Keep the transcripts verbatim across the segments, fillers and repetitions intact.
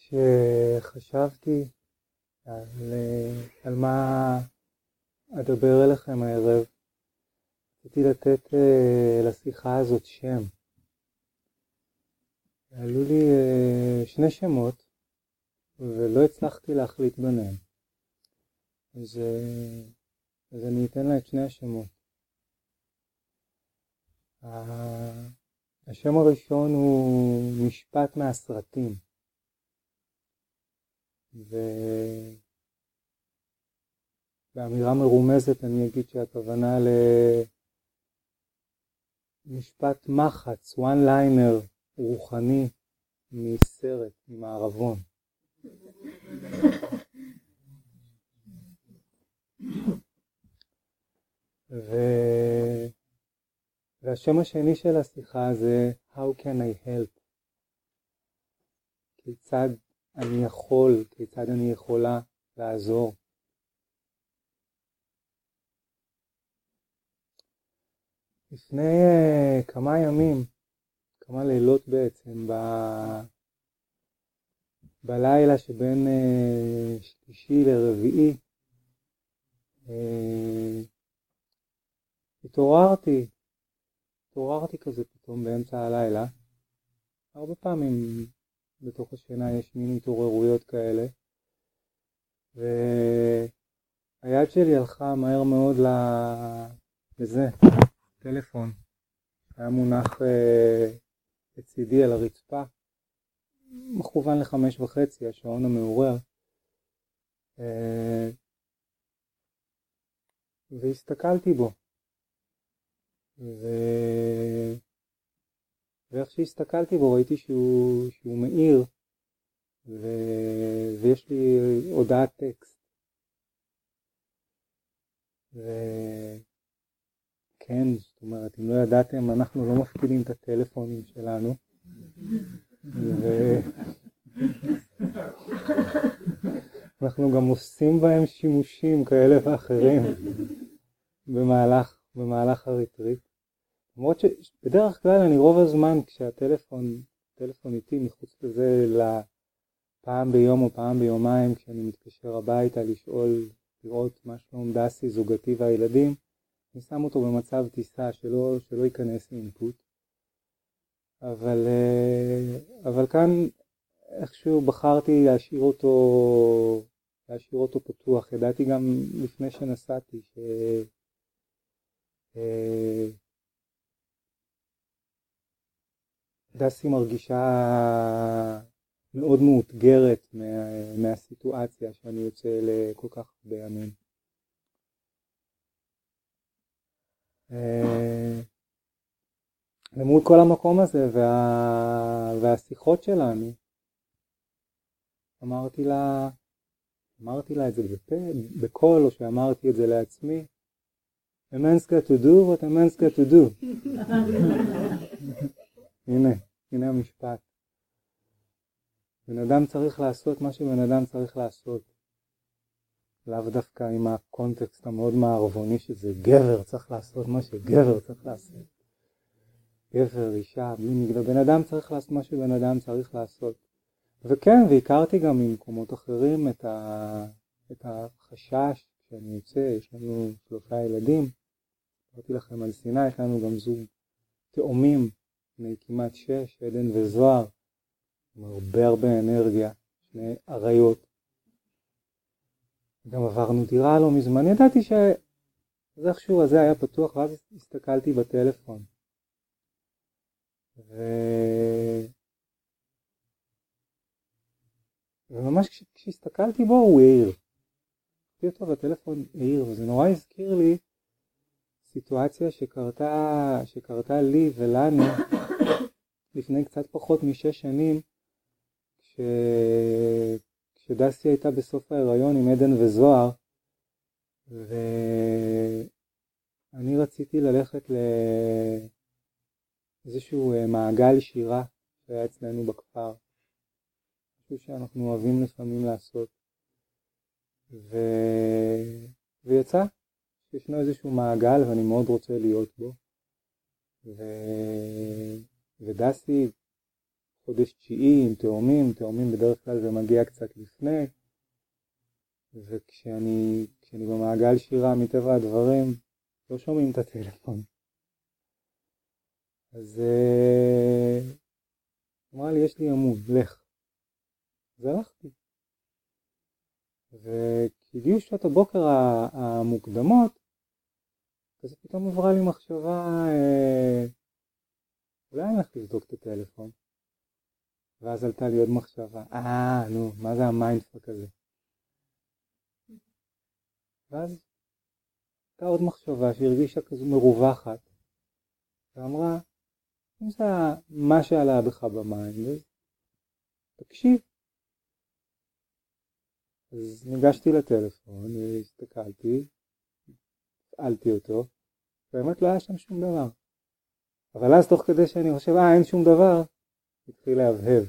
כשחשבתי על, על מה אדבר אליכם הערב, רציתי לתת לשיחה הזאת שם. עלו לי שני שמות ולא הצלחתי להחליט ביניהם. אז, אז אני אתן לה את שני השמות. השם הראשון הוא משפט מהסרטים. ובאמירה מרומזת אני אגיד שהכוונה למשפט מחץ, one liner רוחני מסרט, ממערבון. ו... והשם השני של השיחה זה How can I help? כיצד אני יכול, כיצד אני יכולה לעזור. לפני uh, כמה ימים, כמה לילות בעצם, ב... בלילה שבין uh, שלישי לרביעי, uh, התעוררתי, התעוררתי כזה פתאום באמצע הלילה. הרבה פעמים בתוך השינה יש מין התעוררויות כאלה, והיד שלי הלכה מהר מאוד לזה, טלפון, היה מונח לצידי על הרצפה, מכוון לחמש וחצי, השעון המעורר, והסתכלתי בו, ו... ואיך שהסתכלתי בו ראיתי שהוא, שהוא מאיר, ו... ויש לי הודעת טקסט. וכן, זאת אומרת, אם לא ידעתם, אנחנו לא מפקידים את הטלפונים שלנו. ו... אנחנו גם עושים בהם שימושים כאלה ואחרים במהלך, במהלך הריטריט. למרות שבדרך כלל אני רוב הזמן כשהטלפון, טלפון איתי מחוץ לזה לפעם ביום או פעם ביומיים, כשאני מתקשר הביתה לשאול, לראות מה שלום דסי, זוגתי והילדים, אני שם אותו במצב טיסה שלא, שלא ייכנס אינפוט. אבל, אבל כאן איכשהו בחרתי להשאיר אותו, להשאיר אותו פתוח. ידעתי גם לפני שנסעתי ש... דסי מרגישה מאוד מאותגרת מה, מהסיטואציה שאני יוצא לכל כך הרבה ימים. למול כל המקום הזה וה, והשיחות שלנו, אמרתי לה, אמרתי לה את זה בפה, בקול, או שאמרתי את זה לעצמי, a man's got to do what a man's got to do. הנה, הנה המשפט. בן אדם צריך לעשות מה שבן אדם צריך לעשות. לאו דווקא עם הקונטקסט המאוד מערבוני שזה גבר צריך לעשות מה שגבר צריך לעשות. גבר, אישה, בלי מגדר. בן אדם צריך לעשות מה שבן אדם צריך לעשות. וכן, והכרתי גם ממקומות אחרים את, ה... את החשש שאני יוצא. יש לנו שלושה ילדים. אמרתי לכם על סיני, יש לנו גם זוג תאומים. לפני כמעט שש, עדן וזוהר, עם הרבה הרבה אנרגיה, שני עריות. גם עברנו דירה לא מזמן, ידעתי שזה איכשהו הזה היה פתוח, ואז הסתכלתי בטלפון. ו... וממש כש... כשהסתכלתי בו הוא העיר. הסתכלתי אותו בטלפון העיר, וזה נורא הזכיר לי סיטואציה שקרתה, שקרתה לי ולנו לפני קצת פחות משש שנים, כש... כשדסי הייתה בסוף ההיריון עם עדן וזוהר, ואני רציתי ללכת לאיזשהו מעגל שירה שהיה אצלנו בכפר, משהו שאנחנו אוהבים לפעמים לעשות, ו... ויצא ישנו איזשהו מעגל ואני מאוד רוצה להיות בו. ו... ודסי חודש תשיעי עם תאומים, תאומים בדרך כלל זה מגיע קצת לפני, וכשאני כשאני במעגל שירה מטבע הדברים, לא שומעים את הטלפון. אז אמרה לי, יש לי עמוד, לך. אז הלכתי. וכשהגיעו שעות הבוקר המוקדמות, אז פתאום עברה לי מחשבה, אולי אני הולך לבדוק את הטלפון. ואז עלתה לי עוד מחשבה, אה, נו, מה זה המיינדפאק הזה? ואז הייתה עוד מחשבה שהרגישה כזו מרווחת, ואמרה, אם זה מה שעלה בך במיינד, אז תקשיב. אז ניגשתי לטלפון, הסתכלתי, הפעלתי אותו, באמת לא היה שם שום דבר. אבל אז תוך כדי שאני חושב, אה, אין שום דבר, התחיל להבהב.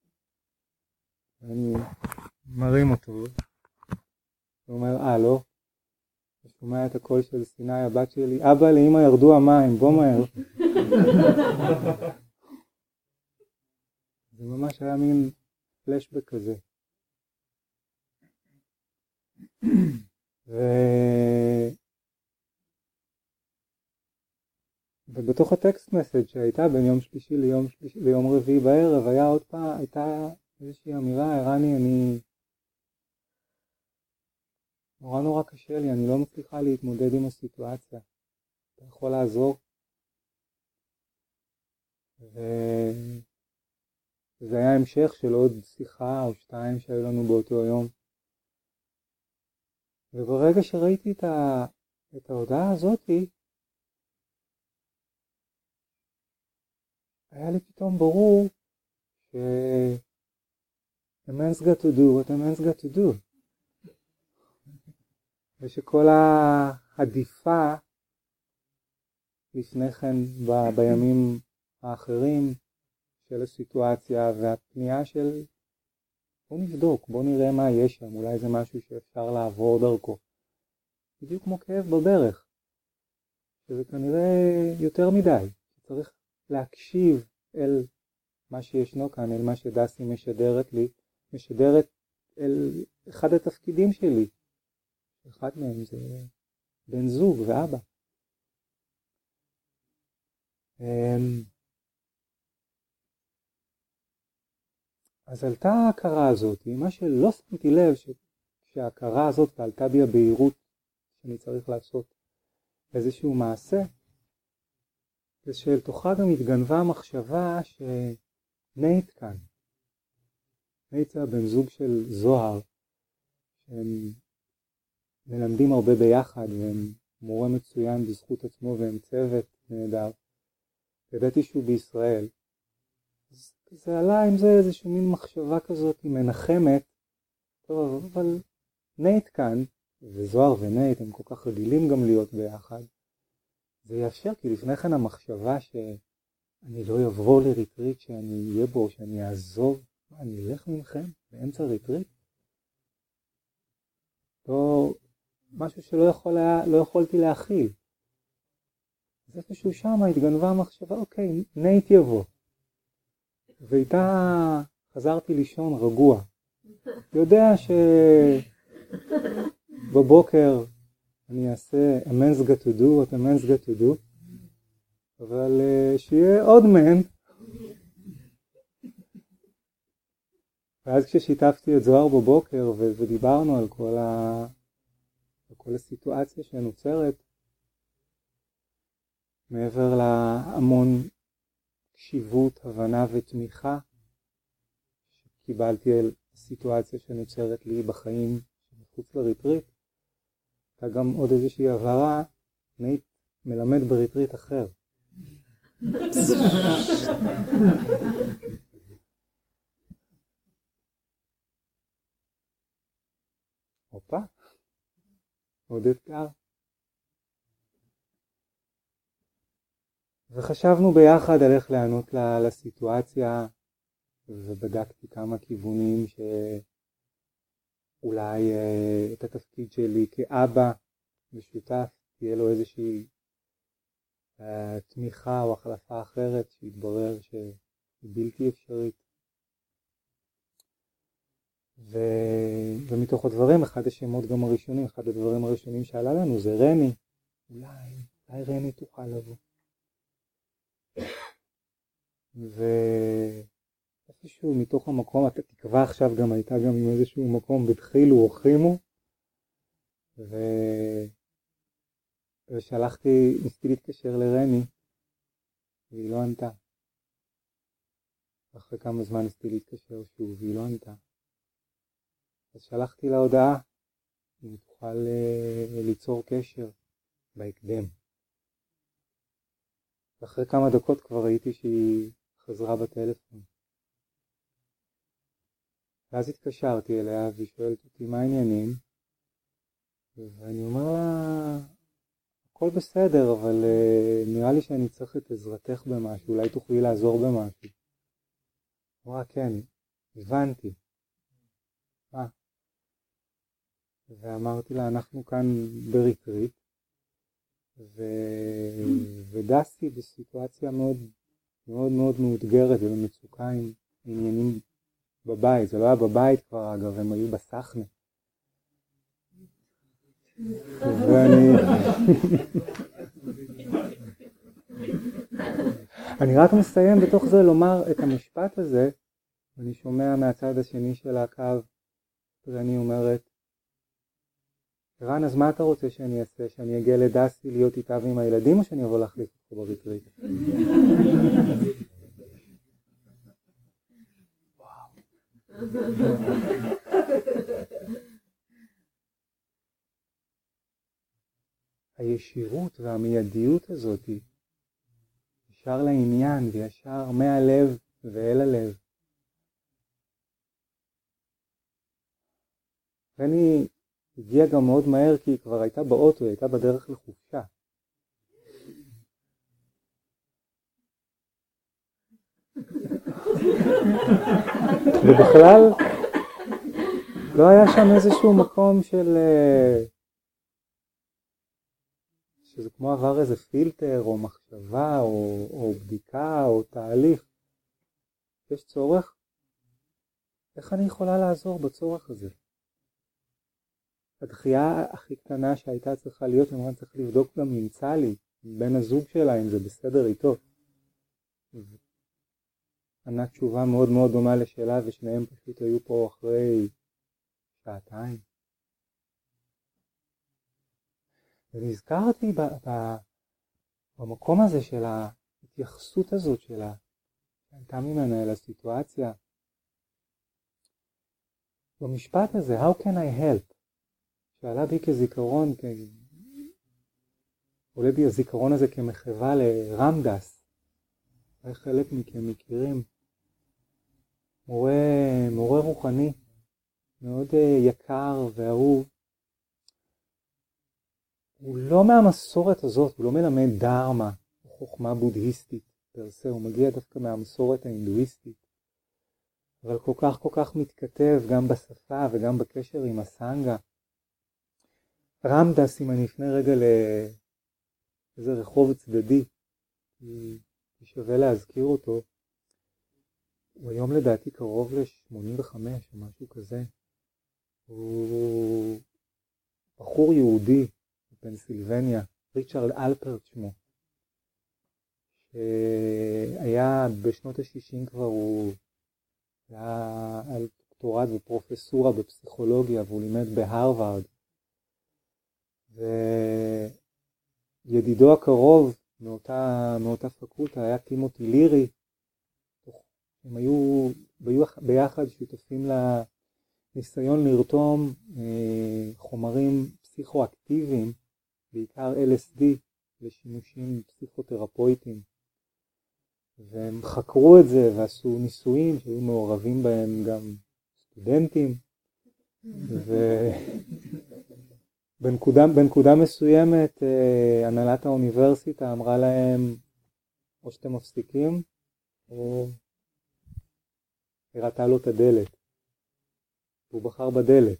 אני מרים אותו, הוא אומר, אה, לא? הוא שומע את הקול של סיני, הבת שלי, אבא, לאמא ירדו המים, בוא מהר. זה ממש היה מין פלשבק כזה. ו... ובתוך הטקסט מסד שהייתה בין יום שלישי ליום, שלישי, ליום רביעי בערב, היה עוד פעם, הייתה איזושהי אמירה, הרני, אני נורא נורא קשה לי, אני לא מצליחה להתמודד עם הסיטואציה. אתה יכול לעזור? וזה היה המשך של עוד שיחה או שתיים שהיו לנו באותו יום. וברגע שראיתי את, ה... את ההודעה הזאת, היה לי פתאום ברור ש... a man's got to do what a man's got to do. ושכל העדיפה לפני כן ב... בימים האחרים של הסיטואציה והפנייה של בוא נבדוק, בוא נראה מה יש שם, אולי זה משהו שאפשר לעבור דרכו. בדיוק כמו כאב בברך, שזה כנראה יותר מדי, צריך להקשיב אל מה שישנו כאן, אל מה שדסי משדרת לי, משדרת אל אחד התפקידים שלי. אחד מהם זה בן זוג ואבא. אז עלתה ההכרה הזאת, מה שלא שמתי לב, שההכרה הזאת עלתה בי הבהירות שאני צריך לעשות איזשהו מעשה, זה שאל תוכה גם התגנבה המחשבה שנייט כאן. נייט זה הבן זוג של זוהר, שהם מלמדים הרבה ביחד, והם מורה מצוין בזכות עצמו, והם צוות נהדר. ידעתי שהוא בישראל. אז זה עלה עם זה איזושהי מין מחשבה כזאת, היא מנחמת. טוב, אבל נייט כאן, וזוהר ונייט הם כל כך רגילים גם להיות ביחד. זה יאפשר, כי לפני כן המחשבה שאני לא יבוא לריטריט שאני אהיה בו, שאני אעזוב, מה, אני אלך ממכם באמצע ריטריט? לא, משהו שלא יכול היה, לא יכולתי להכיל. אז איפשהו שם התגנבה המחשבה, אוקיי, נייט יבוא. ואיתה חזרתי לישון רגוע. יודע שבבוקר אני אעשה a man's got to do what a man's got to do, אבל uh, שיהיה עוד man. ואז כששיתפתי את זוהר בבוקר ו- ודיברנו על כל, ה... על כל הסיטואציה שנוצרת, מעבר להמון קשיבות, הבנה ותמיכה שקיבלתי על הסיטואציה שנוצרת לי בחיים מחוץ לריטריט, הייתה גם עוד איזושהי הבהרה, נייט מלמד בריטריט אחר. הופה, עוד אתגר. וחשבנו ביחד על איך לענות לסיטואציה, ובדקתי כמה כיוונים שאולי אה, את התפקיד שלי כאבא משותף, תהיה לו איזושהי אה, תמיכה או החלפה אחרת שהתברר שהיא בלתי אפשרית. מתוך הדברים, אחד השמות גם הראשונים, אחד הדברים הראשונים שעלה לנו זה רני. אולי, אולי רני תוכל לבוא. ואיפשהו מתוך המקום, התקווה עכשיו גם הייתה גם עם איזשהו מקום, בתחילו או חימו, ו... ושלחתי, ניסיתי להתקשר לרני, והיא לא ענתה. אחרי כמה זמן ניסיתי להתקשר שוב, והיא לא ענתה. אז שלחתי לה הודעה, אם היא תוכל ליצור קשר בהקדם. ואחרי כמה דקות כבר ראיתי שהיא חזרה בטלפון. ואז התקשרתי אליה והיא שואלת אותי מה העניינים, ואני אומר לה, הכל בסדר, אבל uh, נראה לי שאני צריך את עזרתך במשהו, אולי תוכלי לעזור במשהו. אמרה, כן, הבנתי. מה? ואמרתי לה, אנחנו כאן בריטריט, ו... ודסי בסיטואציה מאוד מאוד מאוד מאותגרת ובמצוקה עם עניינים בבית. זה לא היה בבית כבר, אגב, הם היו בסחנה. ואני... אני רק מסיים בתוך זה לומר את המשפט הזה, ואני שומע מהצד השני של הקו, ואני אומרת, רן, אז מה אתה רוצה שאני אעשה? שאני אגיע לדסי להיות איתה ועם הילדים, או שאני אבוא להחליף אותך בריטריט? הישירות והמיידיות הזאת ישר לעניין וישר מהלב ואל הלב. ואני הגיע גם מאוד מהר כי היא כבר הייתה באוטו, היא הייתה בדרך לחופשה. ובכלל לא היה שם איזשהו מקום של... שזה כמו עבר איזה פילטר או מחשבה או, או בדיקה או תהליך. יש צורך? איך אני יכולה לעזור בצורך הזה? הדחייה הכי קטנה שהייתה צריכה להיות, למען צריך לבדוק גם נמצא לי, בין הזוג שלה, אם זה בסדר איתו. ענה תשובה מאוד מאוד דומה לשאלה, ושניהם פשוט היו פה אחרי שעתיים. ונזכרתי ב- ב- במקום הזה של ההתייחסות הזאת שלה, שהייתה ממנה אל הסיטואציה. במשפט הזה, how can I help? שעלה בי כזיכרון, כ... עולה בי הזיכרון הזה כמחווה לרמדס. אולי חלק מכם מכירים. מורה, מורה רוחני, מאוד יקר ואהוב. הוא לא מהמסורת הזאת, הוא לא מלמד דרמה או חוכמה בודהיסטית פרסה, הוא מגיע דווקא מהמסורת ההינדואיסטית. אבל כל כך כל כך מתכתב גם בשפה וגם בקשר עם הסנגה. רמדס, אם אני אפנה רגע לאיזה רחוב צדדי, שווה להזכיר אותו, הוא היום לדעתי קרוב ל-שמונים וחמש או משהו כזה. הוא בחור יהודי בפנסילבניה, ריצ'רד אלפרט שמו, שהיה בשנות ה-שישים כבר, הוא היה על דוקטורט ופרופסורה בפסיכולוגיה, והוא לימד בהרווארד. וידידו הקרוב מאותה, מאותה פקולטה היה טימותי לירי. הם היו, היו ביחד שותפים לניסיון לרתום אה, חומרים פסיכואקטיביים, בעיקר אל אס די, לשימושים פסיכותרפויטיים. והם חקרו את זה ועשו ניסויים שהיו מעורבים בהם גם סטודנטים. ובנקודה בנקודה מסוימת אה, הנהלת האוניברסיטה אמרה להם, או שאתם מפסיקים, או הראתה לו את הדלת. הוא בחר בדלת.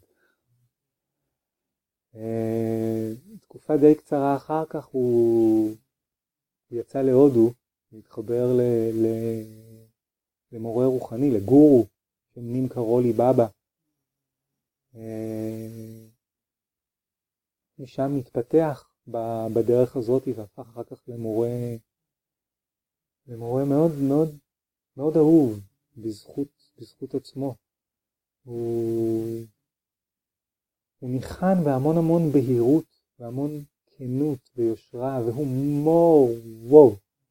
אה, תקופה די קצרה אחר כך הוא, הוא יצא להודו, להתחבר ל, ל, למורה רוחני, לגורו, שם נים קרולי בבא. משם מתפתח בדרך הזאת והפך אחר כך למורה, למורה מאוד מאוד מאוד אהוב בזכות, בזכות עצמו. הוא, הוא ניחן בהמון המון בהירות והמון כנות ויושרה והומור, וואו.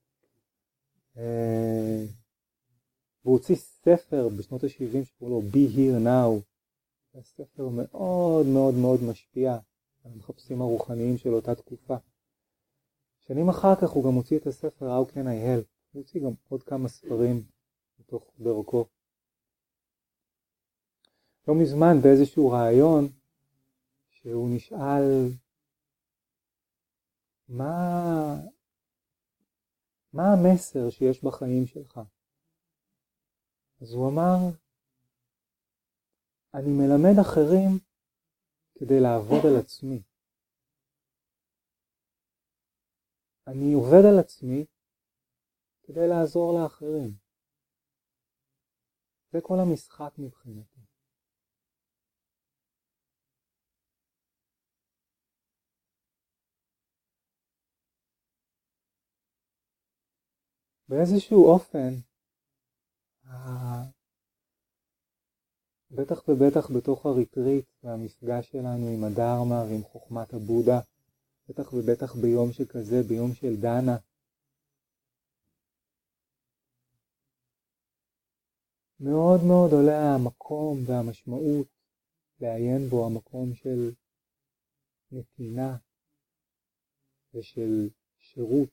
והוא הוציא ספר בשנות ה-שבעים שקוראים לו Be Here Now. זה ספר מאוד מאוד מאוד משפיע על המחפשים הרוחניים של אותה תקופה. שנים אחר כך הוא גם הוציא את הספר How Can I Help. הוא הוציא גם עוד כמה ספרים בתוך דרכו. לא מזמן באיזשהו רעיון שהוא נשאל מה, מה המסר שיש בחיים שלך? אז הוא אמר, אני מלמד אחרים כדי לעבוד על עצמי. אני עובד על עצמי כדי לעזור לאחרים. זה כל המשחק מבחינתי. באיזשהו אופן, בטח ובטח בתוך הריטריט והמפגש שלנו עם הדרמה ועם חוכמת הבודה, בטח ובטח ביום שכזה, ביום של דנה, מאוד מאוד עולה המקום והמשמעות לעיין בו, המקום של נתינה ושל שירות.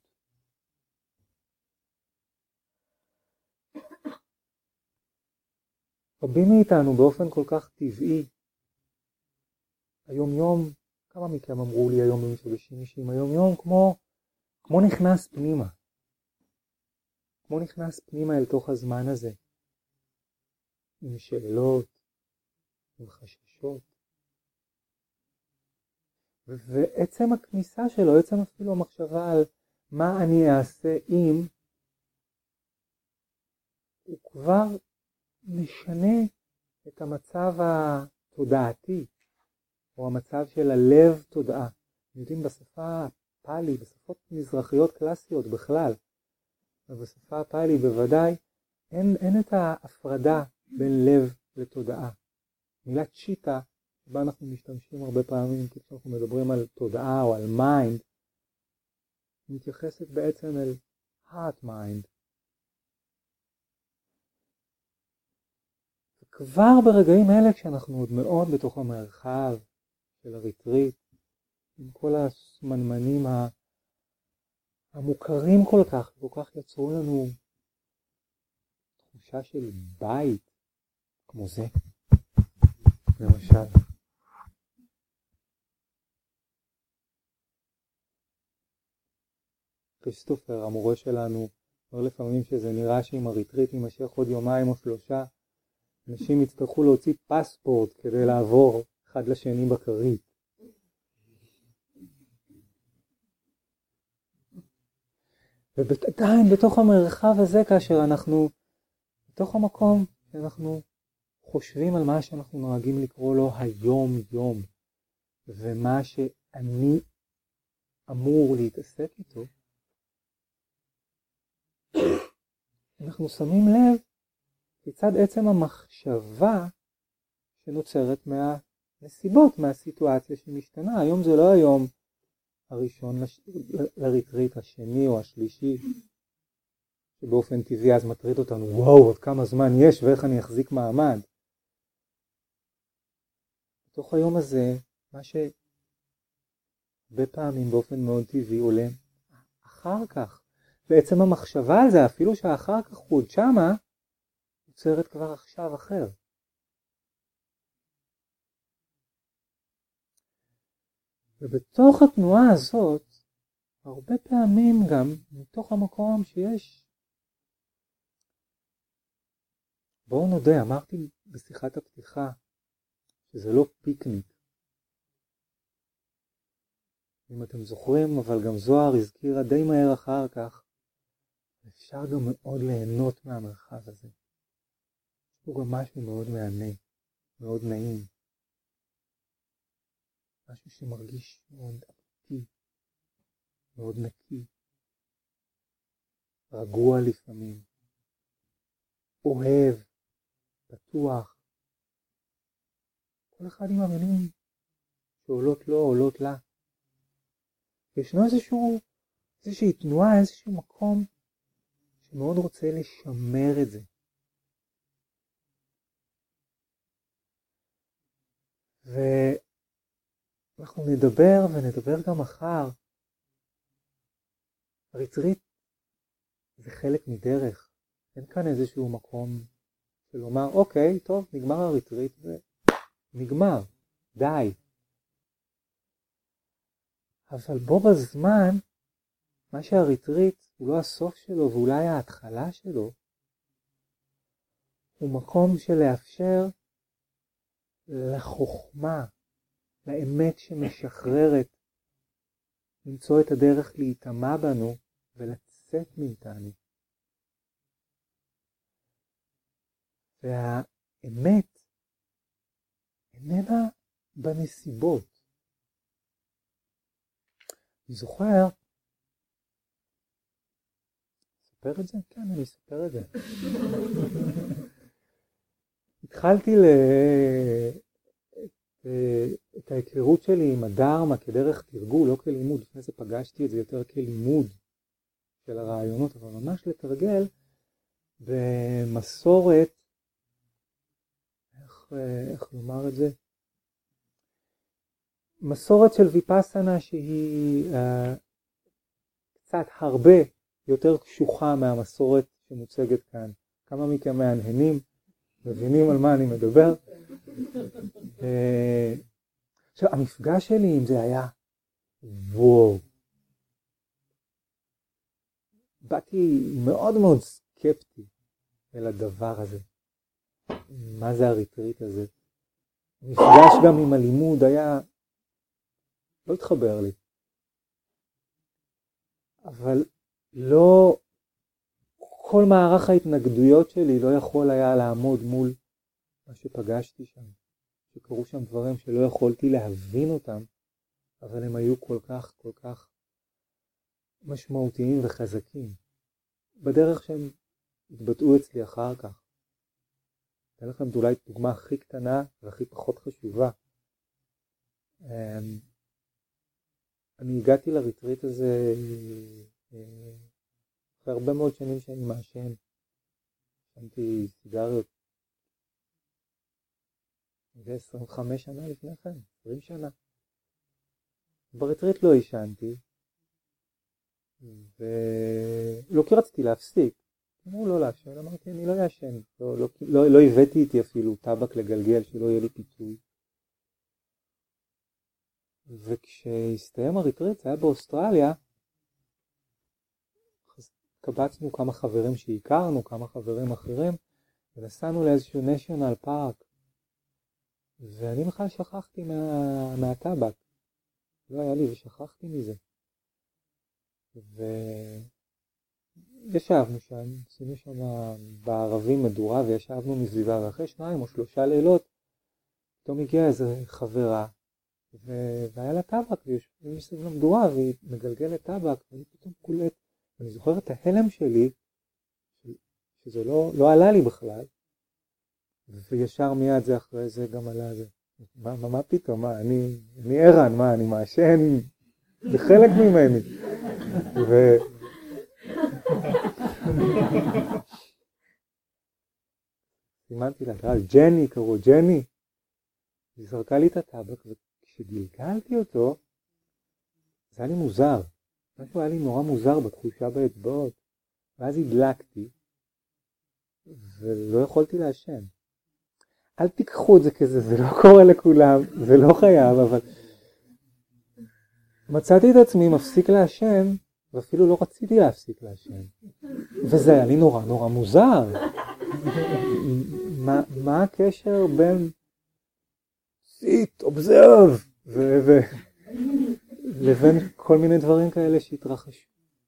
רבים מאיתנו באופן כל כך טבעי, היום יום, כמה מכם אמרו לי היום במפגשים אישיים, היום יום כמו, כמו נכנס פנימה, כמו נכנס פנימה אל תוך הזמן הזה, עם שאלות, עם חששות, ועצם הכניסה שלו, עצם אפילו המחשבה על מה אני אעשה אם, הוא כבר משנה את המצב התודעתי, או המצב של הלב תודעה. יודעים, בשפה הפאלי, בשפות מזרחיות קלאסיות בכלל, ובשפה הפאלי בוודאי, אין, אין את ההפרדה בין לב לתודעה. מילת צ'יטה, שבה אנחנו משתמשים הרבה פעמים, כשאנחנו מדברים על תודעה או על מיינד, מתייחסת בעצם אל heart mind. כבר ברגעים אלה, כשאנחנו עוד מאוד בתוך המרחב של הריטריט, עם כל הסמנמנים המוכרים כל כך, כל כך יצרו לנו תחושה של בית, כמו זה, למשל. כריסטופר, המורה שלנו, אומר לפעמים שזה נראה שאם הריטריט יימשך עוד יומיים או שלושה, אנשים יצטרכו להוציא פספורט כדי לעבור אחד לשני בכרית. ועדיין בתוך המרחב הזה, כאשר אנחנו, בתוך המקום שאנחנו חושבים על מה שאנחנו נוהגים לקרוא לו היום יום, ומה שאני אמור להתעסק איתו, אנחנו שמים לב כיצד עצם המחשבה שנוצרת מהנסיבות, מהסיטואציה שמשתנה. היום זה לא היום הראשון לש... לריטריט, השני או השלישי, שבאופן טבעי אז מטריד אותנו, וואו, עוד כמה זמן יש ואיך אני אחזיק מעמד. בתוך היום הזה, מה שבפעמים באופן מאוד טבעי עולה אחר כך. בעצם המחשבה על זה, אפילו שאחר כך הוא עוד שמה, יוצרת כבר עכשיו אחר. ובתוך התנועה הזאת, הרבה פעמים גם מתוך המקום שיש, בואו נודה, אמרתי בשיחת הפתיחה, שזה לא פיקניק. אם אתם זוכרים, אבל גם זוהר הזכירה די מהר אחר כך, אפשר גם מאוד ליהנות מהמרחב הזה. הוא גם משהו מאוד מענה, מאוד נעים. משהו שמרגיש מאוד אמיתי, מאוד נקי, רגוע לפעמים, אוהב, בטוח. כל אחד עם המילים שעולות לו, עולות לה. ישנו איזשהו, איזושהי תנועה, איזשהו מקום שמאוד רוצה לשמר את זה. ואנחנו נדבר ונדבר גם מחר. הריטריט זה חלק מדרך. אין כאן איזשהו מקום של לומר, אוקיי, טוב, נגמר הריטריט ונגמר, די. אבל בו בזמן, מה שהריטריט הוא לא הסוף שלו ואולי ההתחלה שלו, הוא מקום של לאפשר לחוכמה, לאמת שמשחררת, למצוא את הדרך להיטמע בנו ולצאת מאיתנו. והאמת איננה בנסיבות. אני זוכר, אספר את זה? כן, אני אספר את זה. התחלתי ל... את, את ההיכרות שלי עם הדרמה כדרך תרגול, לא כלימוד. לפני זה פגשתי את זה יותר כלימוד של הרעיונות, אבל ממש לתרגל במסורת, איך, איך לומר את זה? מסורת של ויפאסנה שהיא uh, קצת הרבה יותר קשוחה מהמסורת שמוצגת כאן. כמה מכם מהנהנים, מבינים על מה אני מדבר. uh, עכשיו, המפגש שלי עם זה היה וואו. באתי מאוד מאוד סקפטי אל הדבר הזה. מה זה הריטריט הזה? המפגש גם עם הלימוד היה... לא התחבר לי. אבל לא... כל מערך ההתנגדויות שלי לא יכול היה לעמוד מול מה שפגשתי שם. שקרו שם דברים שלא יכולתי להבין אותם, אבל הם היו כל כך, כל כך משמעותיים וחזקים. בדרך שהם התבטאו אצלי אחר כך. אתן לכם אולי דוגמה הכי קטנה והכי פחות חשובה. אני הגעתי לריטריט הזה אחרי הרבה מאוד שנים שאני מעשן. שמתי סיגריות. זה עשרים וחמש שנה לפני כן, עשרים שנה. בריטריט לא עישנתי, ולא כי רציתי להפסיק. אמרו לא לעשן, אמרתי אני לא יעשן. לא, לא, לא, לא הבאתי איתי אפילו טבק לגלגל שלא יהיה לי פיצוי. וכשהסתיים הריטריט, זה היה באוסטרליה, קבצנו כמה חברים שהכרנו, כמה חברים אחרים, ונסענו לאיזשהו נשיונל פארק. ואני בכלל שכחתי מה, מהטבק. לא היה לי ושכחתי מזה. וישבנו שם, עשינו שם בערבים מדורה, וישבנו מסביבה, ואחרי שניים או שלושה לילות, פתאום הגיעה איזו חברה, והיה לה טבק, ויושבים מסביב למדורה, והיא מגלגלת טבק, ואני פתאום קולט, ואני זוכר את ההלם שלי, שזה לא, לא עלה לי בכלל, וישר מיד זה אחרי זה גם עלה זה. מה, מה, מה פתאום? מה, אני, אני ערן, מה, אני מעשן, זה חלק ממני. ו... סימנתי לה, ג'ני, קראו ג'ני. היא זרקה לי את הטבק, וכשגלגלתי אותו, זה היה לי מוזר. משהו היה לי נורא מוזר בתחושה באצבעות. ואז הדלקתי, ולא יכולתי לעשן. אל תיקחו את זה כזה, זה לא קורה לכולם, זה לא חייב, אבל... מצאתי את עצמי מפסיק לעשן, ואפילו לא רציתי להפסיק לעשן. וזה היה לי נורא נורא מוזר. מה, מה הקשר בין... sit, observe, ו- ו- לבין כל מיני דברים כאלה שהתרחשו.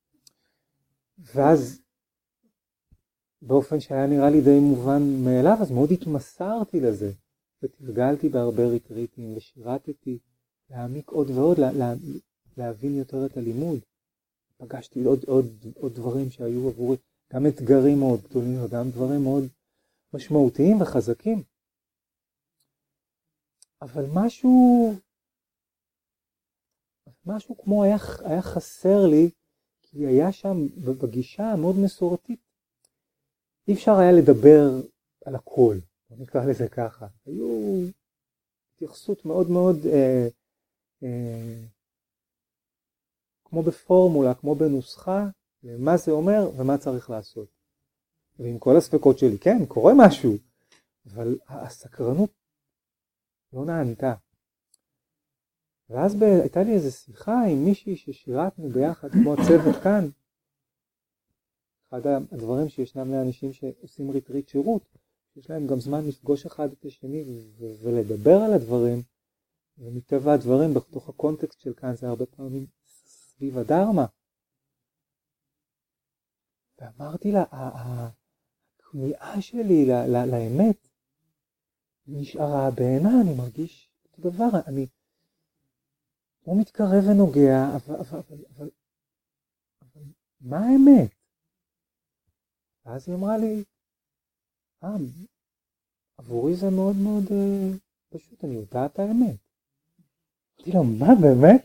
ואז, באופן שהיה נראה לי די מובן מאליו, אז מאוד התמסרתי לזה, ותרגלתי בהרבה ריטריטים, ושירתתי להעמיק עוד ועוד, לה, לה, להבין יותר את הלימוד. פגשתי עוד, עוד, עוד דברים שהיו עבורי, גם אתגרים מאוד גדולים, וגם דברים מאוד משמעותיים וחזקים. אבל משהו, משהו כמו היה, היה חסר לי, כי היה שם בגישה המאוד מסורתית. אי אפשר היה לדבר על הכל, נקרא לזה ככה. היו התייחסות מאוד מאוד, אה, אה, כמו בפורמולה, כמו בנוסחה, למה זה אומר ומה צריך לעשות. ועם כל הספקות שלי, כן, קורה משהו, אבל הסקרנות לא נענתה. ואז ב... הייתה לי איזו שיחה עם מישהי ששירתנו ביחד, כמו הצוות כאן. אחד הדברים שישנם לאנשים שעושים ריטריט שירות, יש להם גם זמן לפגוש אחד את השני ו... ולדבר על הדברים, ומטבע הדברים בתוך הקונטקסט של כאן זה הרבה פעמים סביב הדרמה. ואמרתי לה, הכמיהה שלי ל... ל... לאמת נשארה בעינה, אני מרגיש אותו דבר, אני הוא מתקרב ונוגע, אבל, אבל, אבל, אבל, אבל מה האמת? ואז היא אמרה לי, אה, עבורי זה מאוד מאוד אה, פשוט, אני יודעת האמת. אמרתי לו, מה באמת?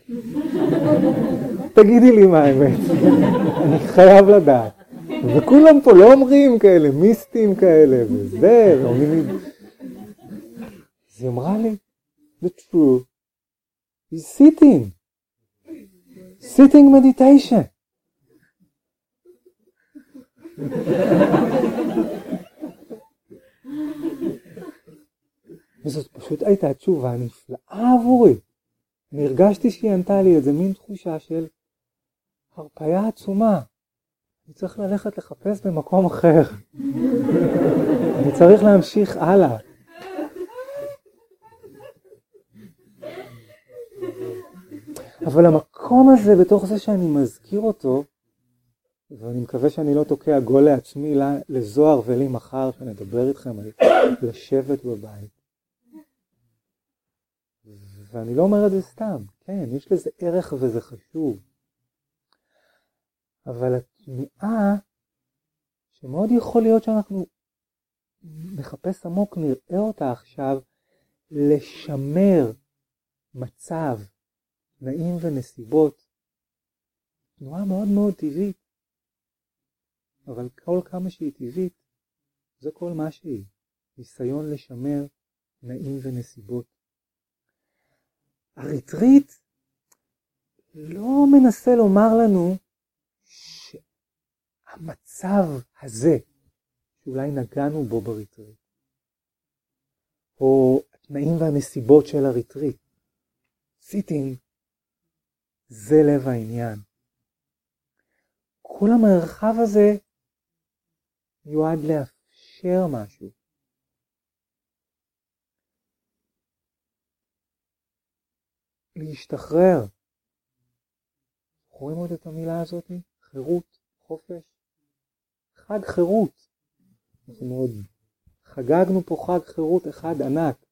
תגידי לי מה האמת, אני חייב לדעת. וכולם פה לא אומרים כאלה, מיסטים כאלה, וזה, אומרים לי. אז היא אמרה לי, the truth is sitting. sitting meditation. וזאת פשוט הייתה תשובה נפלאה עבורי. אני הרגשתי שהיא ענתה לי איזה מין תחושה של הרפאיה עצומה. אני צריך ללכת לחפש במקום אחר. אני צריך להמשיך הלאה. אבל המקום הזה, בתוך זה שאני מזכיר אותו, ואני מקווה שאני לא תוקע גול לעצמי, לזוהר ולי מחר, שנדבר איתכם על לשבת בבית. ואני לא אומר את זה סתם, כן, יש לזה ערך וזה חשוב. אבל התנועה, שמאוד יכול להיות שאנחנו נחפש עמוק, נראה אותה עכשיו, לשמר מצב, תנאים ונסיבות, תנועה מאוד מאוד טבעית, אבל כל כמה שהיא טבעית, זה כל מה שהיא, ניסיון לשמר תנאים ונסיבות. הריטריט לא מנסה לומר לנו שהמצב הזה, שאולי נגענו בו בריטריט, או התנאים והנסיבות של הריטריט, סיטינג, זה לב העניין. כל המרחב הזה מיועד לאפשר משהו. להשתחרר. רואים עוד את המילה הזאת? חירות, חופש. חג חירות. אנחנו מאוד חגגנו פה חג חירות אחד ענק.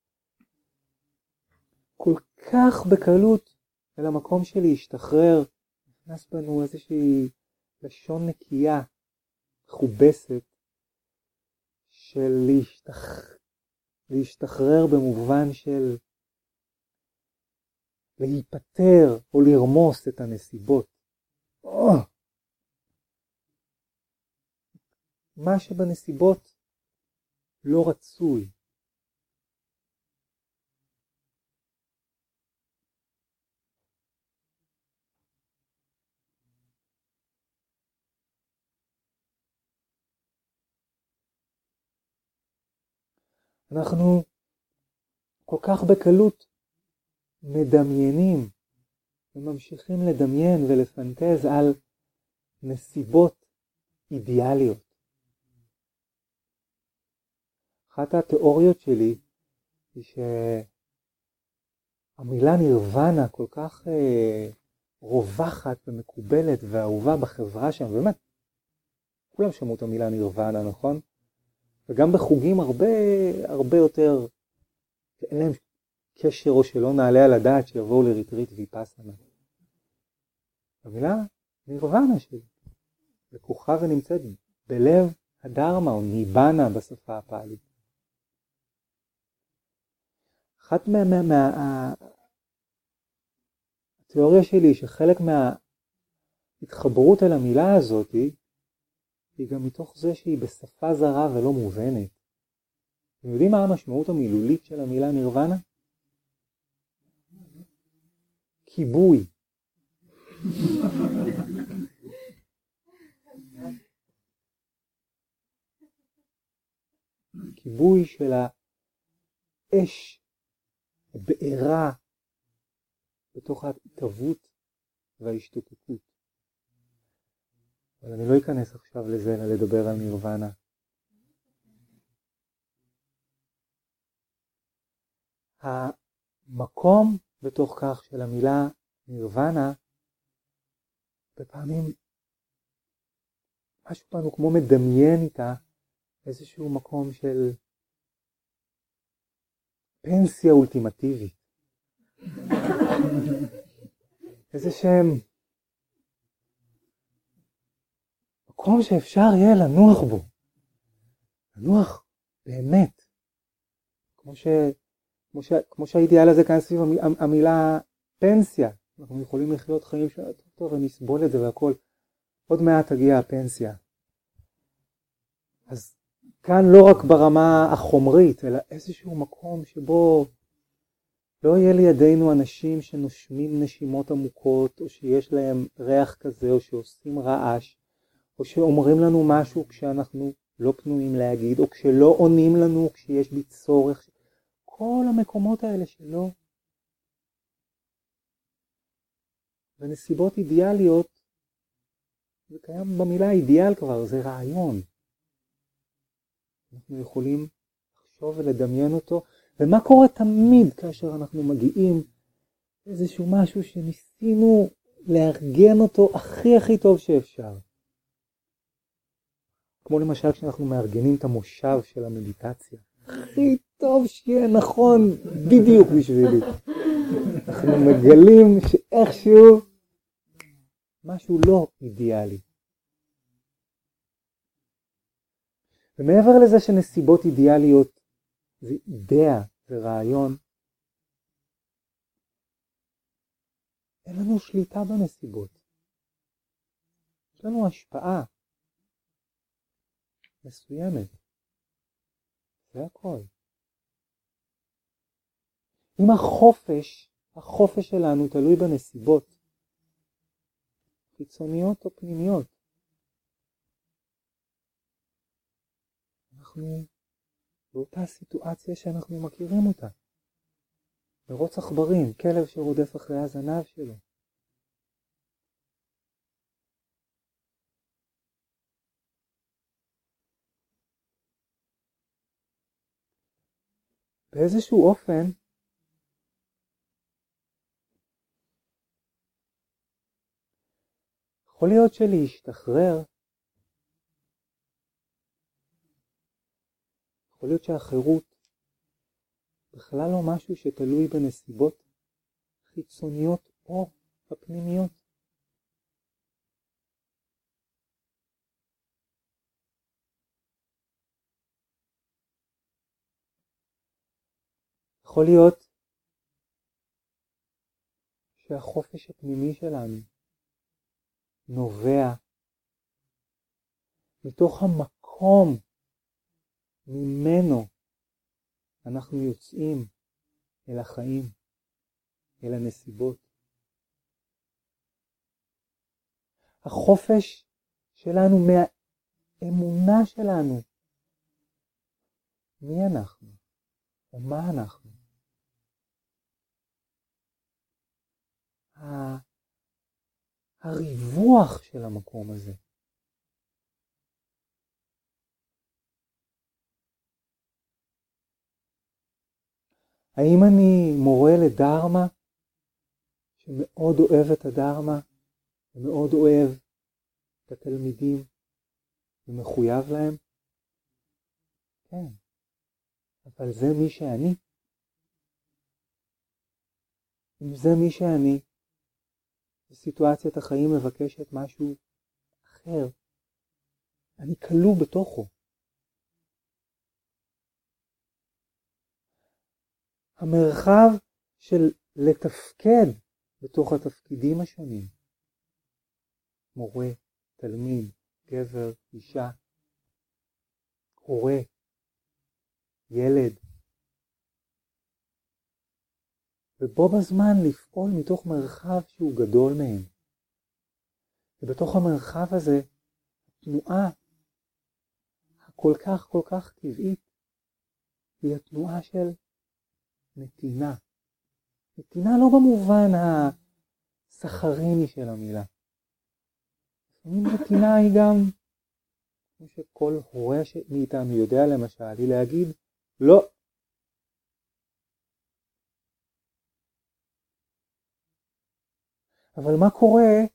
כל כך בקלות אל המקום שלי להשתחרר. נכנס בנו איזושהי לשון נקייה, חובסת, של להשתח... להשתחרר במובן של להיפטר או לרמוס את הנסיבות. או! מה שבנסיבות לא רצוי. אנחנו כל כך בקלות מדמיינים וממשיכים לדמיין ולפנטז על נסיבות אידיאליות. אחת התיאוריות שלי היא שהמילה נירוונה כל כך אה, רווחת ומקובלת ואהובה בחברה שם, באמת, כולם שמעו את המילה נירוונה, נכון? וגם בחוגים הרבה הרבה יותר, אין להם קשר או שלא נעלה על הדעת שיבואו לריטריט ויפאסנה. המילה נירוונה שלי לקוחה ונמצאת בלב הדרמה או ניבנה בשפה הפאלית. אחת מה, מה, מה, התיאוריה שלי שחלק מההתחברות על המילה הזאת היא גם מתוך זה שהיא בשפה זרה ולא מובנת. אתם יודעים מה המשמעות המילולית של המילה נירוונה? כיבוי. כיבוי של האש, הבעירה, בתוך ההתהוות וההשתוקקות. אבל אני לא אכנס עכשיו לזה, אלא לדבר על נירוונה. המקום בתוך כך של המילה נירוונה, בפעמים משהו פעם כמו מדמיין איתה איזשהו מקום של פנסיה אולטימטיבית. איזה שהם מקום שאפשר יהיה לנוח בו. לנוח באמת. כמו, ש, כמו, ש, כמו שהאידיאל הזה כאן סביב המילה פנסיה. אנחנו יכולים לחיות חיים של טוב ונסבול את זה והכל. עוד מעט תגיע הפנסיה. אז כאן לא רק ברמה החומרית, אלא איזשהו מקום שבו לא יהיה לידינו אנשים שנושמים נשימות עמוקות, או שיש להם ריח כזה, או שעושים רעש, או שאומרים לנו משהו כשאנחנו לא פנויים להגיד, או כשלא עונים לנו כשיש בי צורך. כל המקומות האלה שלא. ונסיבות אידיאליות, זה קיים במילה אידיאל כבר, זה רעיון. אנחנו יכולים לחשוב ולדמיין אותו, ומה קורה תמיד כאשר אנחנו מגיעים איזשהו משהו שניסינו לארגן אותו הכי הכי טוב שאפשר. כמו למשל כשאנחנו מארגנים את המושב של המדיטציה. הכי טוב שיהיה נכון בדיוק בשבילי. אנחנו מגלים שאיכשהו משהו לא אידיאלי. ומעבר לזה שנסיבות אידיאליות זה אידאה, זה רעיון, אין לנו שליטה בנסיבות. יש לנו השפעה מסוימת. זה הכל. אם החופש, החופש שלנו תלוי בנסיבות, חיצוניות או פנימיות, אנחנו באותה סיטואציה שאנחנו מכירים אותה. מרוץ עכברים, כלב שרודף אחרי הזנב שלו. באיזשהו אופן, יכול להיות שלהשתחרר, יכול להיות שהחירות בכלל לא משהו שתלוי בנסיבות חיצוניות או הפנימיות. יכול להיות שהחופש הפנימי שלנו נובע מתוך המקום ממנו אנחנו יוצאים אל החיים, אל הנסיבות. החופש שלנו מהאמונה שלנו. מי אנחנו? או מה אנחנו? הריווח של המקום הזה. האם אני מורה לדרמה שמאוד אוהב את הדרמה ומאוד אוהב את התלמידים ומחויב להם? כן, אבל זה מי שאני. אם זה מי שאני, וסיטואציית החיים מבקשת משהו אחר, אני כלוא בתוכו. המרחב של לתפקד בתוך התפקידים השונים, מורה, תלמיד, גבר, אישה, הורה, ילד, ובו בזמן לפעול מתוך מרחב שהוא גדול מהם. ובתוך המרחב הזה, התנועה הכל כך כל כך טבעית היא התנועה של נתינה. נתינה לא במובן הסחריני של המילה. לפעמים נתינה היא גם, כמו שכל הורה מאיתנו יודע למשל, היא להגיד לא. אבל מה קורה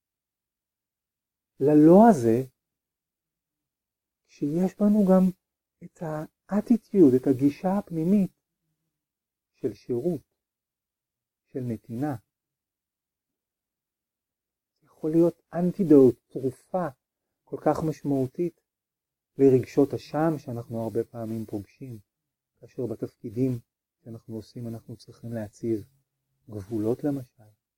ללא הזה, שיש בנו גם את האטיטיוד, את הגישה הפנימית של שירות, של נתינה. יכול להיות אנטידוט, תרופה כל כך משמעותית לרגשות אשם שאנחנו הרבה פעמים פוגשים, כאשר בתפקידים שאנחנו עושים אנחנו צריכים להציב גבולות למשל.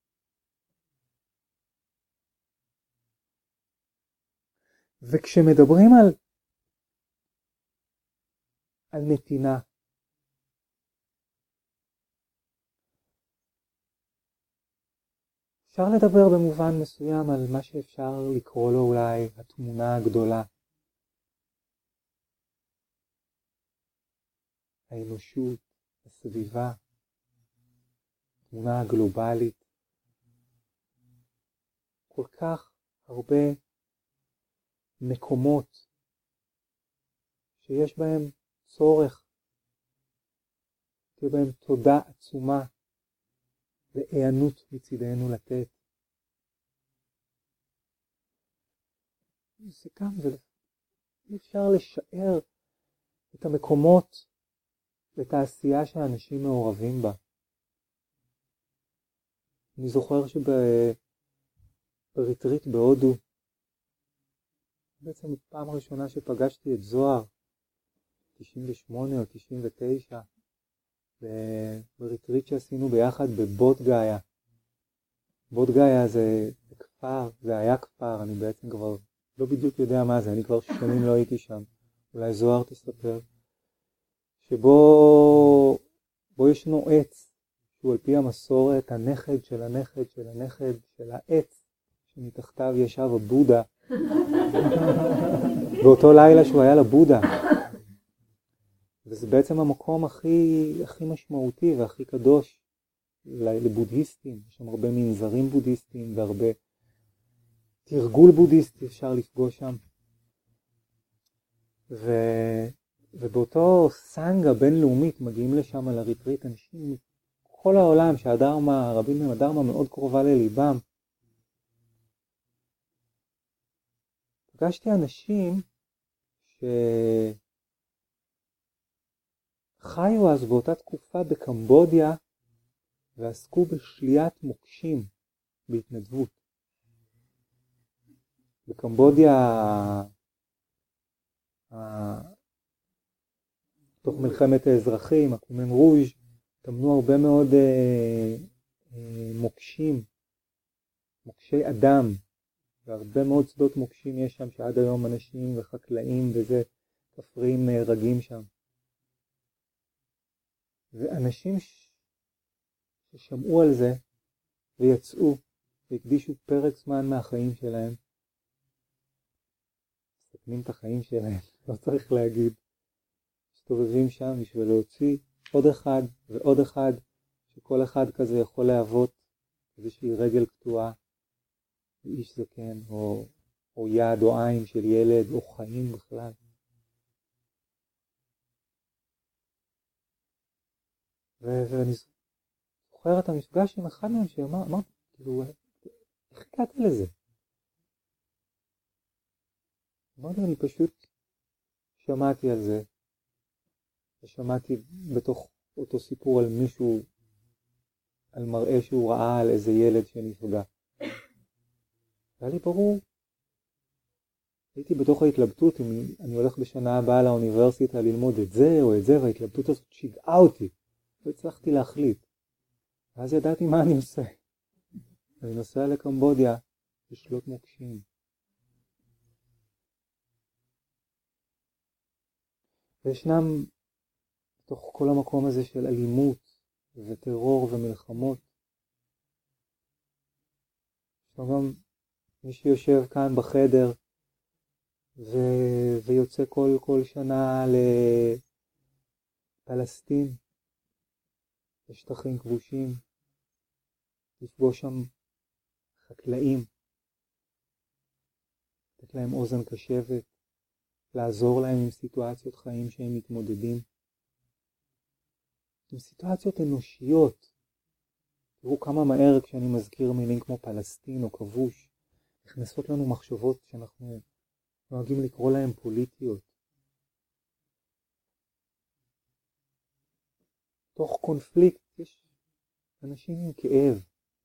וכשמדברים על, על נתינה, אפשר לדבר במובן מסוים על מה שאפשר לקרוא לו אולי התמונה הגדולה. האנושות, הסביבה, התמונה הגלובלית. כל כך הרבה מקומות שיש בהם צורך, שיש בהם תודה עצומה להיענות מצידנו לתת. זה גם, זה אי אפשר לשער את המקומות ואת העשייה שהאנשים מעורבים בה. אני זוכר שבריטריט בהודו, בעצם פעם ראשונה שפגשתי את זוהר, תשעים ושמונה או תשעים ותשע, בריטריט שעשינו ביחד בבוט גאיה. בוט גאיה זה כפר, זה היה כפר, אני בעצם כבר לא בדיוק יודע מה זה, אני כבר שנים לא הייתי שם, אולי זוהר תספר, שבו בו ישנו עץ, שהוא על פי המסורת הנכד של הנכד של הנכד של העץ, שמתחתיו ישב הבודה, באותו לילה שהוא היה לבודה. וזה בעצם המקום הכי, הכי משמעותי והכי קדוש לבודהיסטים. יש שם הרבה מנזרים בודהיסטים והרבה תרגול בודהיסטי אפשר לפגוש שם. ו... ובאותו סנגה בינלאומית מגיעים לשם על הריטריט אנשים מכל העולם שהדרמה, רבים מהם הדרמה מאוד קרובה לליבם. פגשתי אנשים שחיו אז באותה תקופה בקמבודיה ועסקו בשליית מוקשים בהתנדבות. בקמבודיה, תוך מלחמת האזרחים, הקומם רוז', תמנו הרבה מאוד אה, אה, מוקשים, מוקשי אדם, והרבה מאוד שדות מוקשים יש שם שעד היום אנשים וחקלאים וזה כפרים רגים שם. ואנשים ש... ששמעו על זה ויצאו והקדישו פרק זמן מהחיים שלהם, מסתכנים את החיים שלהם, לא צריך להגיד, מסתובבים שם בשביל להוציא עוד אחד ועוד אחד, שכל אחד כזה יכול להוות איזושהי רגל קטועה, איש זקן, או, או יד או עין של ילד, או חיים בכלל. ו- ואני זוכר את המפגש עם אחד מהם שאמר, אמר, כאילו, איך הגעת לזה? אמרתי, אני פשוט שמעתי על זה, ושמעתי בתוך אותו סיפור על מישהו על מראה שהוא ראה על איזה ילד שנפגע. היה לי ברור. הייתי בתוך ההתלבטות אם אני הולך בשנה הבאה לאוניברסיטה ללמוד את זה או את זה, וההתלבטות הזאת שיגעה אותי. לא הצלחתי להחליט. ואז ידעתי מה אני עושה. אני נוסע לקמבודיה לשלוט מוקשים. וישנם בתוך כל המקום הזה של אלימות וטרור ומלחמות. יש גם מי שיושב כאן בחדר ו... ויוצא כל, כל שנה לפלסטין, לשטחים כבושים, לפגוש שם חקלאים, לתת להם אוזן קשבת, לעזור להם עם סיטואציות חיים שהם מתמודדים. עם סיטואציות אנושיות. תראו כמה מהר כשאני מזכיר מילים כמו פלסטין או כבוש, נכנסות לנו מחשבות שאנחנו נוהגים לקרוא להם פוליטיות. תוך קונפליקט יש אנשים עם כאב.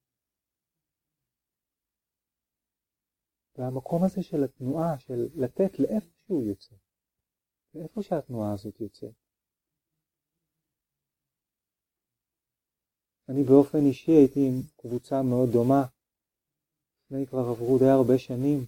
והמקום הזה של התנועה, של לתת לאיפה שהוא יוצא, לאיפה שהתנועה הזאת יוצאת. אני באופן אישי הייתי עם קבוצה מאוד דומה, לפני כבר עברו די הרבה שנים,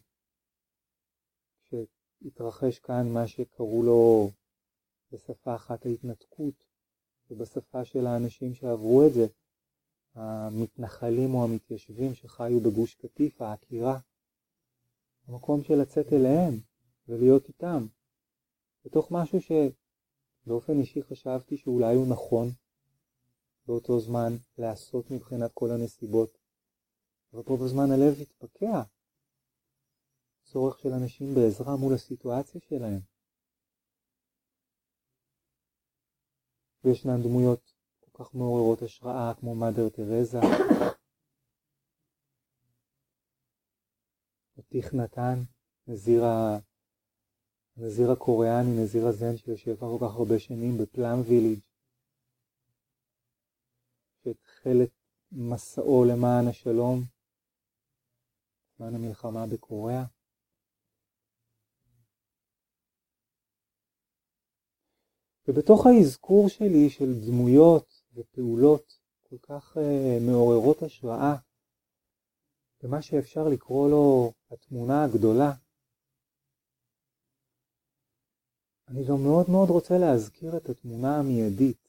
שהתרחש כאן מה שקראו לו בשפה אחת ההתנתקות, ובשפה של האנשים שעברו את זה, המתנחלים או המתיישבים שחיו בגוש קטיף, העקירה, המקום של לצאת אליהם ולהיות איתם, בתוך משהו שבאופן אישי חשבתי שאולי הוא נכון, באותו זמן לעשות מבחינת כל הנסיבות. אבל פה בזמן הלב התפקע. צורך של אנשים בעזרה מול הסיטואציה שלהם. וישנן דמויות כל כך מעוררות השראה כמו מאדר תרזה. תיך נתן, נזיר, ה... נזיר הקוריאני, נזיר הזן שיושב כל כך הרבה שנים בפלאם ויליג'. שהתחל את מסעו למען השלום, למען המלחמה בקוריאה. ובתוך האזכור שלי של דמויות ופעולות כל כך uh, מעוררות השראה, במה שאפשר לקרוא לו התמונה הגדולה, אני גם מאוד מאוד רוצה להזכיר את התמונה המיידית.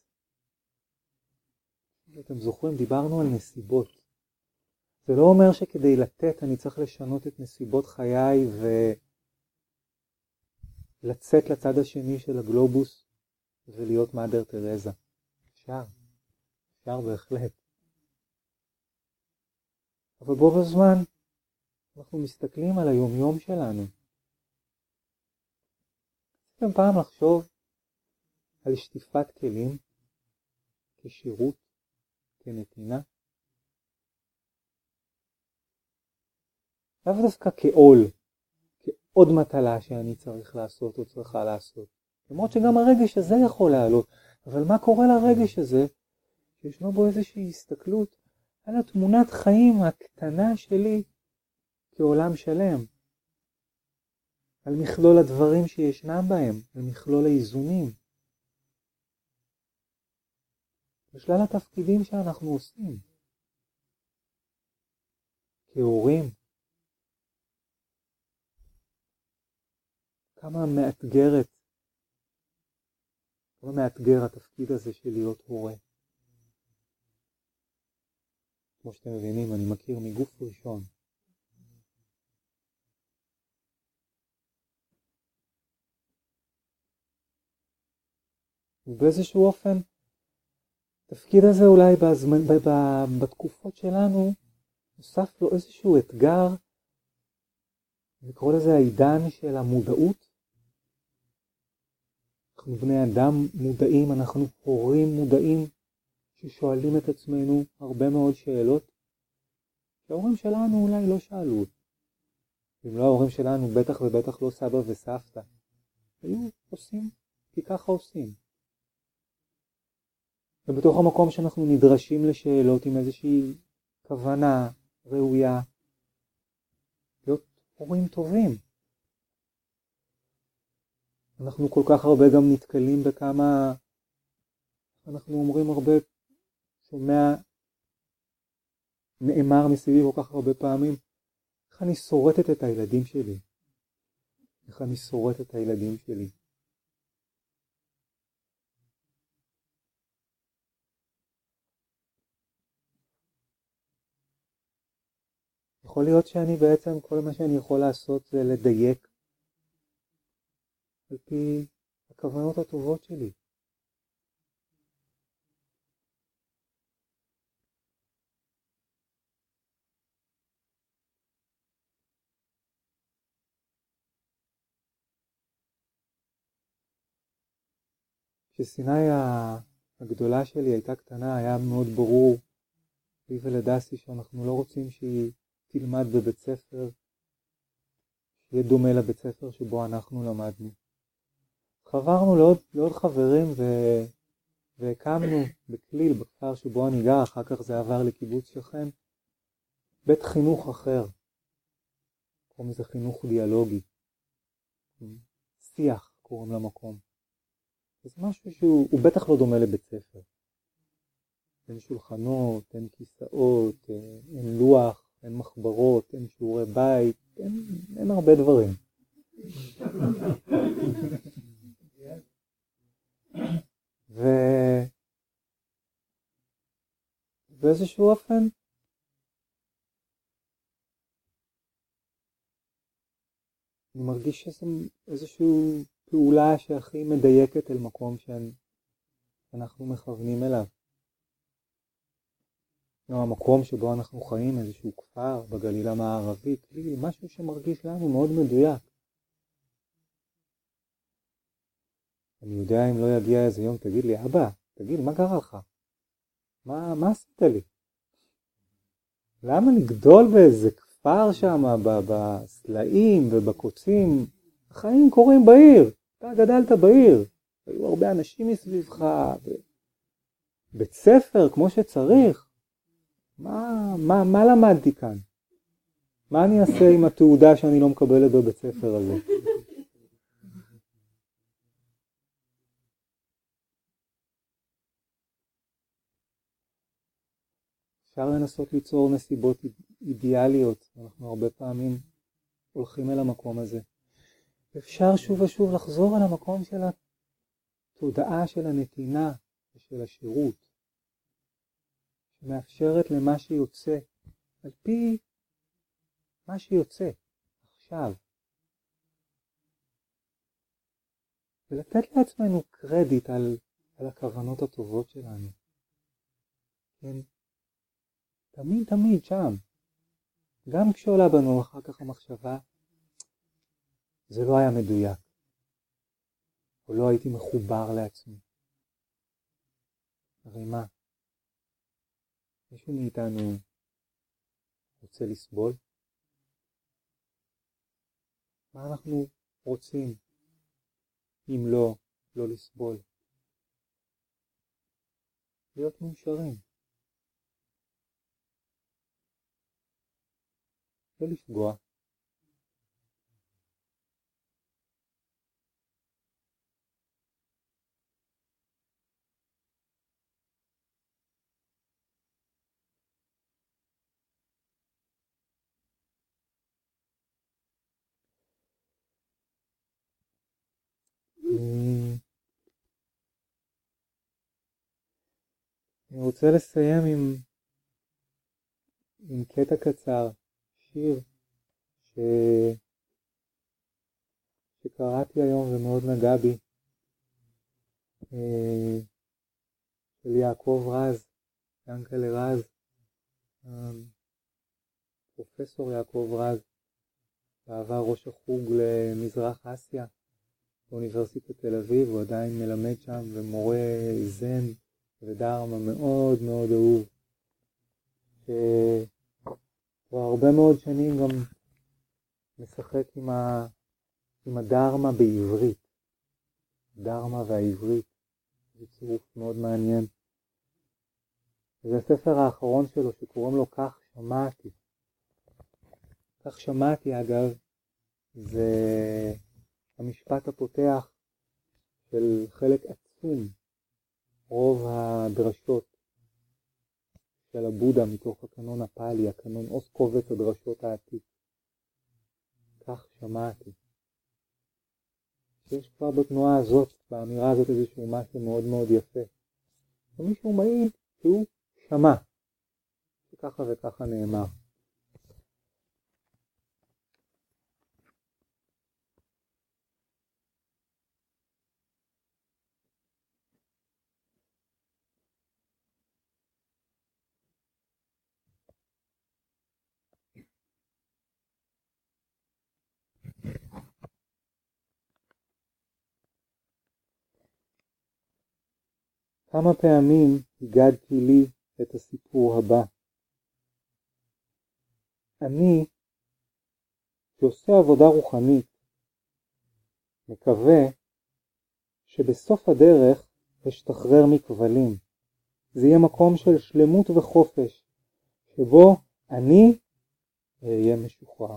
אתם זוכרים, דיברנו על נסיבות. זה לא אומר שכדי לתת אני צריך לשנות את נסיבות חיי ולצאת לצד השני של הגלובוס ולהיות מאדר תרזה. אפשר, אפשר בהחלט. אבל בו בזמן אנחנו מסתכלים על היומיום שלנו. צריכים פעם לחשוב על שטיפת כלים כשירות, כנתינה. לאו דווקא כעול, כעוד מטלה שאני צריך לעשות או צריכה לעשות. למרות שגם הרגש הזה יכול לעלות. אבל מה קורה לרגש הזה? שישנו בו איזושהי הסתכלות על התמונת חיים הקטנה שלי כעולם שלם. על מכלול הדברים שישנם בהם, על מכלול האיזונים. בשלל התפקידים שאנחנו עושים. כהורים. כמה מאתגרת, כמה מאתגר התפקיד הזה של להיות הורה. כמו שאתם מבינים, אני מכיר מגוף ראשון. ובאיזשהו אופן, התפקיד הזה אולי בזמן, ב, ב, בתקופות שלנו, נוסף לו איזשהו אתגר, נקרא לזה העידן של המודעות. אנחנו בני אדם מודעים, אנחנו הורים מודעים, ששואלים את עצמנו הרבה מאוד שאלות, שההורים שלנו אולי לא שאלו. אם לא ההורים שלנו, בטח ובטח לא סבא וסבתא. היו עושים, כי ככה עושים. ובתוך המקום שאנחנו נדרשים לשאלות עם איזושהי כוונה ראויה, להיות הורים טובים. אנחנו כל כך הרבה גם נתקלים בכמה, אנחנו אומרים הרבה, שומע, נאמר מסביבי כל כך הרבה פעמים, איך אני שורטת את הילדים שלי? איך אני שורטת את הילדים שלי? יכול להיות שאני בעצם, כל מה שאני יכול לעשות זה לדייק על פי הכוונות הטובות שלי. כשסיני הגדולה שלי הייתה קטנה, היה מאוד ברור לי ולדסי שאנחנו לא רוצים שהיא תלמד בבית ספר שיהיה דומה לבית ספר שבו אנחנו למדנו. חברנו לעוד, לעוד חברים ו... והקמנו בכליל, בכפר שבו אני גר, אחר כך זה עבר לקיבוץ שכן, בית חינוך אחר. קוראים לזה חינוך דיאלוגי. שיח קוראים למקום. זה משהו שהוא בטח לא דומה לבית ספר. אין שולחנות, אין כיסאות, אין לוח, אין מחברות, אין שיעורי בית, אין, אין הרבה דברים. ו... באיזשהו אופן, אני מרגיש שזה איזושהי פעולה שהכי מדייקת אל מקום שאנחנו מכוונים אליו. לא, המקום שבו אנחנו חיים, איזשהו כפר בגליל המערבית, משהו שמרגיש לנו מאוד מדויק. אני יודע אם לא יגיע איזה יום, תגיד לי, אבא, תגיד, מה קרה לך? מה, מה עשית לי? למה לגדול באיזה כפר שם, בסלעים ובקוצים? החיים קורים בעיר, אתה גדלת בעיר, היו הרבה אנשים מסביבך, בית ספר כמו שצריך. מה, מה, מה למדתי כאן? מה אני אעשה עם התעודה שאני לא מקבלת בבית ספר הזה? אפשר לנסות ליצור נסיבות אידיאליות, אנחנו הרבה פעמים הולכים אל המקום הזה. אפשר שוב ושוב לחזור אל המקום של התודעה של הנתינה ושל השירות, שמאפשרת למה שיוצא, על פי מה שיוצא עכשיו. ולתת לעצמנו קרדיט על, על הכוונות הטובות שלנו. כן? תמיד תמיד שם. גם כשעולה בנו אחר כך המחשבה, זה לא היה מדויק. או לא הייתי מחובר לעצמי. הרי מה? מישהו מאיתנו רוצה לסבול? מה אנחנו רוצים אם לא, לא לסבול? להיות מאושרים. לא לפגוע. אני רוצה לסיים עם, עם קטע קצר, שיר ש... שקראתי היום ומאוד נגע בי, של יעקב רז, ינקלה רז, פרופסור יעקב רז, בעבר ראש החוג למזרח אסיה באוניברסיטת תל אביב, הוא עדיין מלמד שם ומורה זן ודרמה מאוד מאוד אהוב, שכבר הרבה מאוד שנים גם משחק עם, ה... עם הדרמה בעברית, דרמה והעברית, זה צירוף מאוד מעניין. זה הספר האחרון שלו שקוראים לו כך שמעתי. כך שמעתי אגב, זה המשפט הפותח של חלק עצום, רוב הדרשות של הבודה מתוך הקנון הפאלי, הקנון עוז קובץ הדרשות העתיק. כך שמעתי. שיש כבר בתנועה הזאת, באמירה הזאת איזשהו משהו מאוד מאוד יפה. ומישהו מעיד שהוא שמע, שככה וככה נאמר. כמה פעמים הגדתי לי את הסיפור הבא. אני, שעושה עבודה רוחנית, מקווה שבסוף הדרך אשתחרר מכבלים. זה יהיה מקום של שלמות וחופש, שבו אני אהיה משוחרר.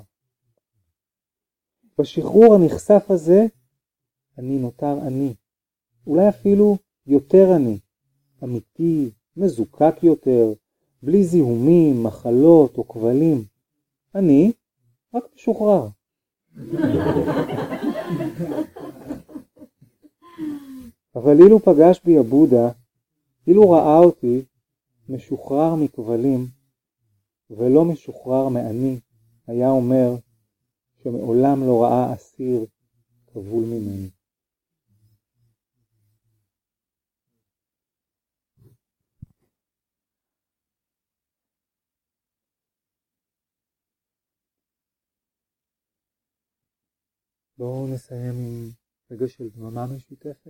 בשחרור הנחשף הזה, אני נותר אני. אולי אפילו יותר אני. אמיתי, מזוקק יותר, בלי זיהומים, מחלות או כבלים. אני רק משוחרר. אבל אילו פגש בי הבודה, אילו ראה אותי משוחרר מכבלים ולא משוחרר מאני, היה אומר שמעולם לא ראה אסיר כבול ממני. בואו נסיים עם רגע של דממה משותפת.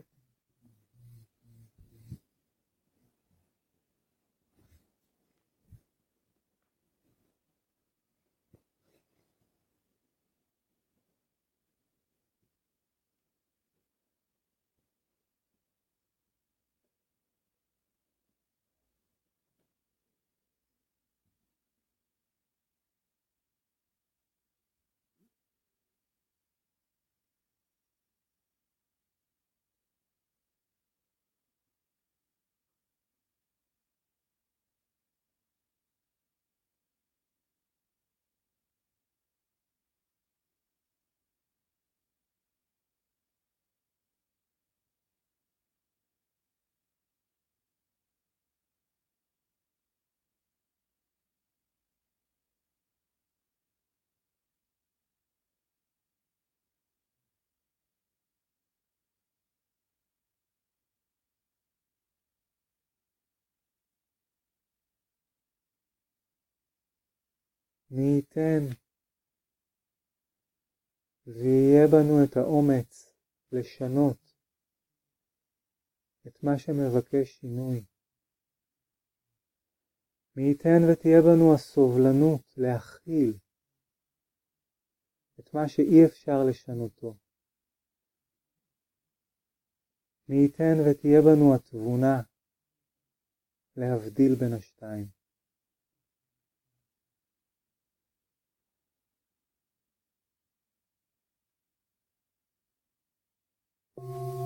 מי ייתן ויהיה בנו את האומץ לשנות את מה שמבקש שינוי. מי ייתן ותהיה בנו הסובלנות להכיל את מה שאי אפשר לשנותו. מי ייתן ותהיה בנו התבונה להבדיל בין השתיים. Thank you.